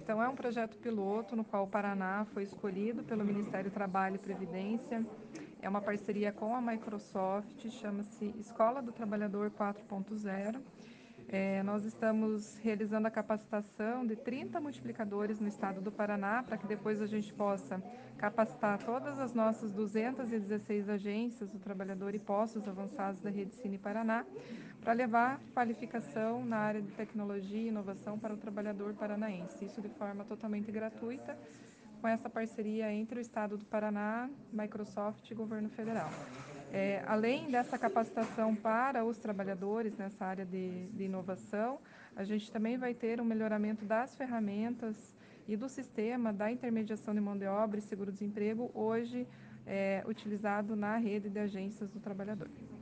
Então, é um projeto piloto no qual o Paraná foi escolhido pelo Ministério do Trabalho e Previdência. É uma parceria com a Microsoft, chama-se Escola do Trabalhador 4.0. Nós estamos realizando a capacitação de 30 multiplicadores no estado do Paraná, para que depois a gente possa capacitar todas as nossas 216 agências do trabalhador e postos avançados da Rede Cine Paraná, para levar qualificação na área de tecnologia e inovação para o trabalhador paranaense. Isso de forma totalmente gratuita, com essa parceria entre o Estado do Paraná, Microsoft e Governo Federal. Além dessa capacitação para os trabalhadores nessa área de inovação, a gente também vai ter um melhoramento das ferramentas e do sistema da intermediação de mão de obra e seguro-desemprego, hoje utilizado na rede de agências do trabalhador.